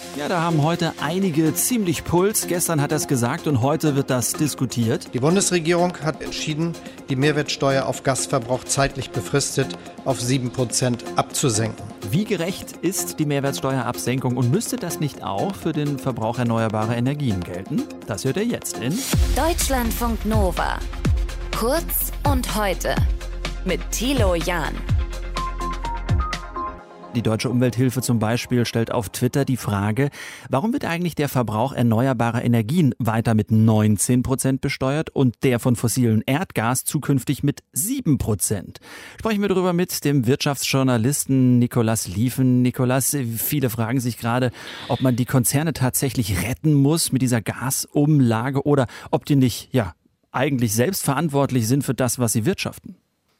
Ja, da haben heute einige ziemlich Puls. Gestern hat er es gesagt und heute wird das diskutiert. Die Bundesregierung hat entschieden, die Mehrwertsteuer auf Gasverbrauch zeitlich befristet auf 7% abzusenken. Wie gerecht ist die Mehrwertsteuerabsenkung und müsste das nicht auch für den Verbrauch erneuerbarer Energien gelten? Das hört ihr jetzt in Deutschlandfunk Nova. Kurz und heute mit Thilo Jahn. Die Deutsche Umwelthilfe zum Beispiel stellt auf Twitter die Frage, warum wird eigentlich der Verbrauch erneuerbarer Energien weiter mit 19% besteuert und der von fossilem Erdgas zukünftig mit 7%? Sprechen wir darüber mit dem Wirtschaftsjournalisten Nicolas Lieven. Nicolas, viele fragen sich gerade, ob man die Konzerne tatsächlich retten muss mit dieser Gasumlage oder ob die nicht, eigentlich selbst verantwortlich sind für das, was sie wirtschaften.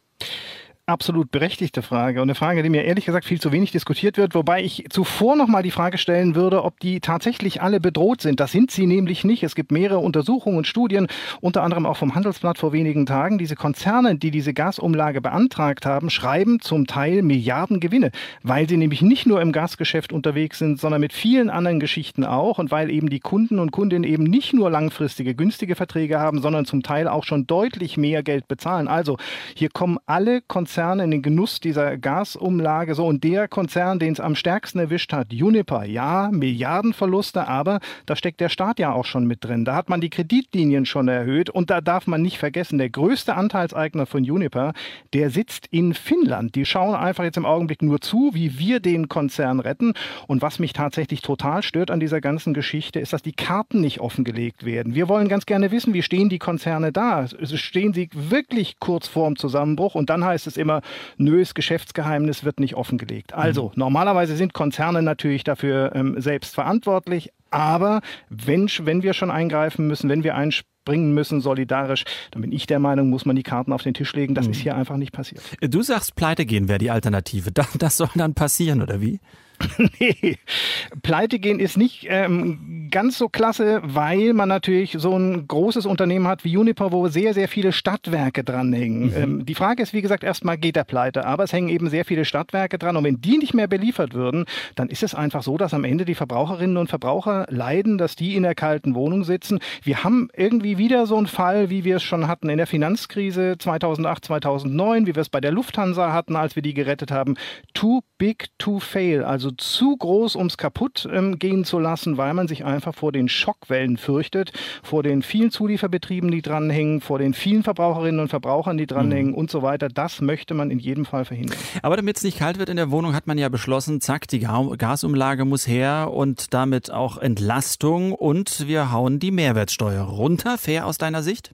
Absolut berechtigte Frage und eine Frage, die mir ehrlich gesagt viel zu wenig diskutiert wird, wobei ich zuvor noch mal die Frage stellen würde, ob die tatsächlich alle bedroht sind. Das sind sie nämlich nicht. Es gibt mehrere Untersuchungen und Studien, unter anderem auch vom Handelsblatt vor wenigen Tagen. Diese Konzerne, die diese Gasumlage beantragt haben, schreiben zum Teil Milliardengewinne, weil sie nämlich nicht nur im Gasgeschäft unterwegs sind, sondern mit vielen anderen Geschichten auch und weil eben die Kunden und Kundinnen eben nicht nur langfristige, günstige Verträge haben, sondern zum Teil auch schon deutlich mehr Geld bezahlen. Also hier kommen alle Konzerne in den Genuss dieser Gasumlage. So, und der Konzern, den es am stärksten erwischt hat, Uniper, ja, Milliardenverluste, aber da steckt der Staat ja auch schon mit drin. Da hat man die Kreditlinien schon erhöht und da darf man nicht vergessen, der größte Anteilseigner von Uniper, der sitzt in Finnland. Die schauen einfach jetzt im Augenblick nur zu, wie wir den Konzern retten. Und was mich tatsächlich total stört an dieser ganzen Geschichte, ist, dass die Karten nicht offengelegt werden. Wir wollen ganz gerne wissen, wie stehen die Konzerne da? Stehen sie wirklich kurz vorm Zusammenbruch? Und dann heißt es immer, nö, das Geschäftsgeheimnis wird nicht offengelegt. Also, normalerweise sind Konzerne natürlich dafür selbst verantwortlich, aber wenn wir schon eingreifen müssen, wenn wir einspringen müssen, solidarisch, dann bin ich der Meinung, muss man die Karten auf den Tisch legen. Das ist hier einfach nicht passiert. Du sagst, pleite gehen wäre die Alternative. Das soll dann passieren, oder wie? Nee, pleite gehen ist nicht ganz so klasse, weil man natürlich so ein großes Unternehmen hat wie Uniper, wo sehr, sehr viele Stadtwerke dranhängen. Die Frage ist, wie gesagt, erstmal geht der pleite, aber es hängen eben sehr viele Stadtwerke dran und wenn die nicht mehr beliefert würden, dann ist es einfach so, dass am Ende die Verbraucherinnen und Verbraucher leiden, dass die in der kalten Wohnung sitzen. Wir haben irgendwie wieder so einen Fall, wie wir es schon hatten in der Finanzkrise 2008, 2009, wie wir es bei der Lufthansa hatten, als wir die gerettet haben. Too big to fail, also zu groß, um es kaputt gehen zu lassen, weil man sich einfach vor den Schockwellen fürchtet, vor den vielen Zulieferbetrieben, die dranhängen, vor den vielen Verbraucherinnen und Verbrauchern, die dranhängen und so weiter. Das möchte man in jedem Fall verhindern. Aber damit es nicht kalt wird in der Wohnung, hat man ja beschlossen, zack, die Gasumlage muss her und damit auch Entlastung und wir hauen die Mehrwertsteuer runter. Fair aus deiner Sicht?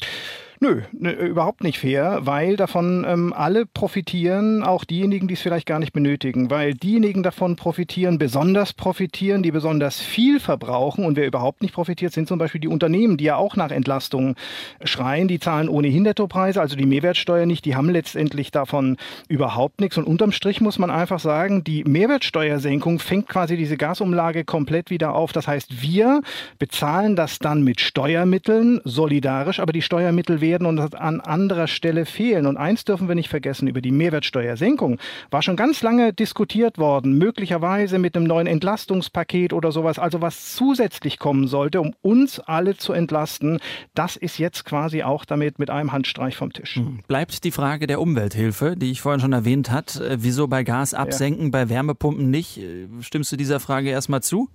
Nö, überhaupt nicht fair, weil davon alle profitieren, auch diejenigen, die es vielleicht gar nicht benötigen, weil diejenigen davon besonders profitieren, die besonders viel verbrauchen und wer überhaupt nicht profitiert, sind zum Beispiel die Unternehmen, die ja auch nach Entlastung schreien, die zahlen ohnehin Nettopreise, also die Mehrwertsteuer nicht, die haben letztendlich davon überhaupt nichts und unterm Strich muss man einfach sagen, die Mehrwertsteuersenkung fängt quasi diese Gasumlage komplett wieder auf, das heißt, wir bezahlen das dann mit Steuermitteln, solidarisch, aber die Steuermittel werden und an anderer Stelle fehlen. Und eins dürfen wir nicht vergessen, über die Mehrwertsteuersenkung war schon ganz lange diskutiert worden, möglicherweise mit einem neuen Entlastungspaket oder sowas, also was zusätzlich kommen sollte, um uns alle zu entlasten. Das ist jetzt quasi auch damit mit einem Handstreich vom Tisch. Bleibt die Frage der Umwelthilfe, die ich vorhin schon erwähnt hat. Wieso bei Gas absenken, bei Wärmepumpen nicht? Stimmst du dieser Frage erstmal zu?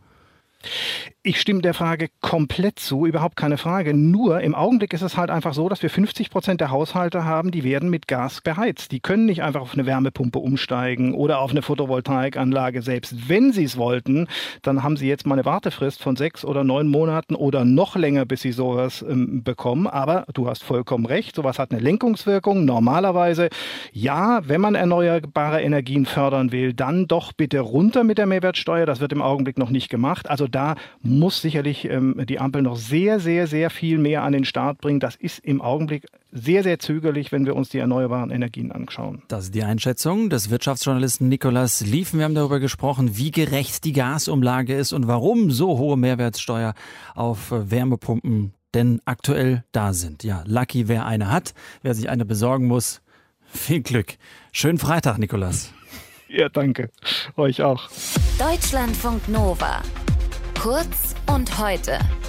Ich stimme der Frage komplett zu, überhaupt keine Frage. Nur im Augenblick ist es halt einfach so, dass wir 50% der Haushalte haben, die werden mit Gas beheizt. Die können nicht einfach auf eine Wärmepumpe umsteigen oder auf eine Photovoltaikanlage. Selbst wenn sie es wollten, dann haben sie jetzt mal eine Wartefrist von 6 oder 9 Monaten oder noch länger, bis sie sowas bekommen. Aber du hast vollkommen recht, sowas hat eine Lenkungswirkung. Normalerweise, ja, wenn man erneuerbare Energien fördern will, dann doch bitte runter mit der Mehrwertsteuer. Das wird im Augenblick noch nicht gemacht. Also da muss sicherlich die Ampel noch sehr, sehr, sehr viel mehr an den Start bringen. Das ist im Augenblick sehr, sehr zögerlich, wenn wir uns die erneuerbaren Energien anschauen. Das ist die Einschätzung des Wirtschaftsjournalisten Nicolas Lieven. Wir haben darüber gesprochen, wie gerecht die Gasumlage ist und warum so hohe Mehrwertsteuer auf Wärmepumpen denn aktuell da sind. Ja, lucky, wer eine hat, wer sich eine besorgen muss. Viel Glück. Schönen Freitag, Nicolas. Ja, danke. Euch auch. Deutschlandfunk Nova. Kurz und heute